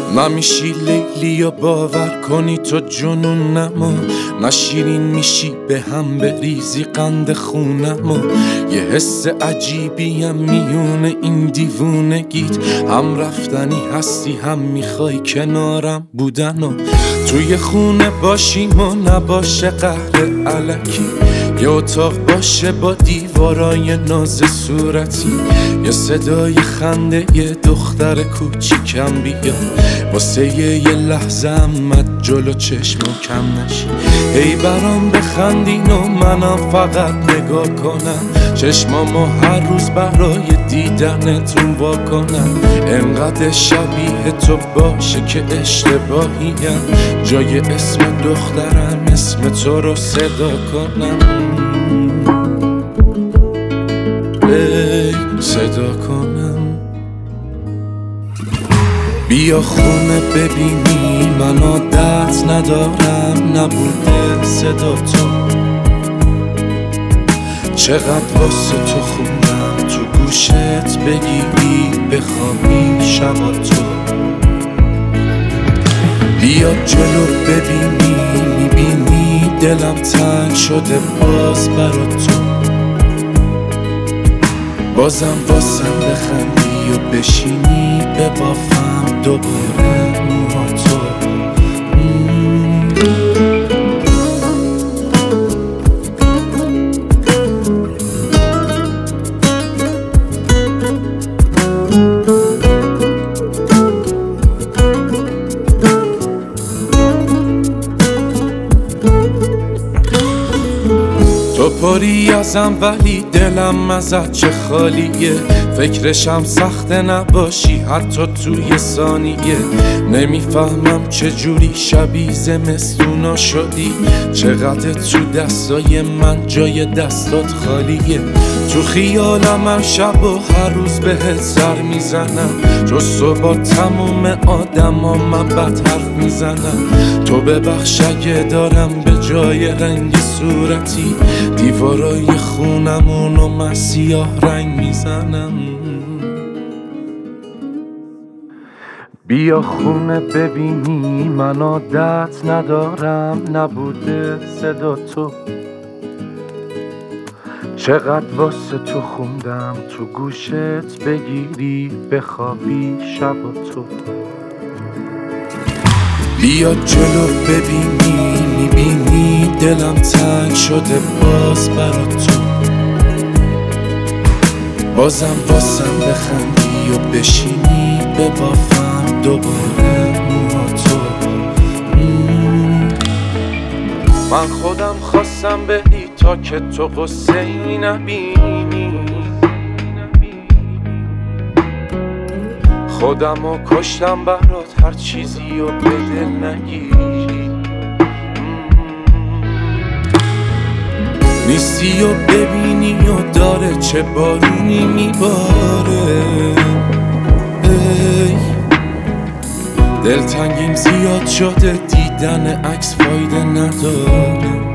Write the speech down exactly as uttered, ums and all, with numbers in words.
نمیشی لیلی و باور کنی تو جنونمو، نشیرین میشی به هم بریزی قند خونمو. یه حس عجیبی هم میونه این دیوونگیت، هم رفتنی هستی هم میخوای کنارم بودنو. توی خونه باشیم و نباشه قهر علکی، یه اتاق باشه با دیوارای ناز صورتی، یه صدای خنده یه دختر کوچیکم بیاد واسه یه لحظه امت جلو چشمو کم نشی. هی برام بخندین و منم فقط نگاه کنم، چشمامو هر روز برای دیدنتون وا کنم. انقدر شبیه تو باشه که اشتباهیم، جای اسم دخترم اسم تو رو صدا کنم. ای صدا کنم. بیا خونه ببینی من عادت ندارم نبوده صدا تو، چقدر واسه تو خوندم تو گوشت بگیری بخوابی شبا تو. بیا جلو ببینی میبینی دلم تنگ شده باز برا تو، بازم واسم بخندی و بشینی ببافم دوباره موها تو. تو پری ازم ولی دلم ازت چه خالیه، فکرشم سخته نباشی حتی توی ثانیه. نمیفهمم چجوری شبیه زمستونا شدی، چقدر تو دستای من جای دستات خالیه. تو خیالم هر شب و هر روز بهت سر میزنم، جز تو با تموم آدم ها من بد حرف میزنم. تو ببخش اگه دارم به جای رنگ صورتی دیوارای خونمونو من سیاه رنگ میزنم. بیا خونه ببینی من عادت ندارم نبوده صدا تو، چقدر واسه تو خوندم تو گوشت بگیری بخوابی شبا تو. بیا جلو ببینی میبینی دلم تنگ شده باز برا تو، بازم واسم بخندی و بشینی ببافم دوباره موها تو. من خودم خواستم بری تا که تو قصه ای نبینی، خودمو کشتم برات هر چیزی و به دل نگیری. نیستی و ببینی و داره چه بارونی میباره. ای دلتنگیم زیاد شده دیدن عکس فایده نداره.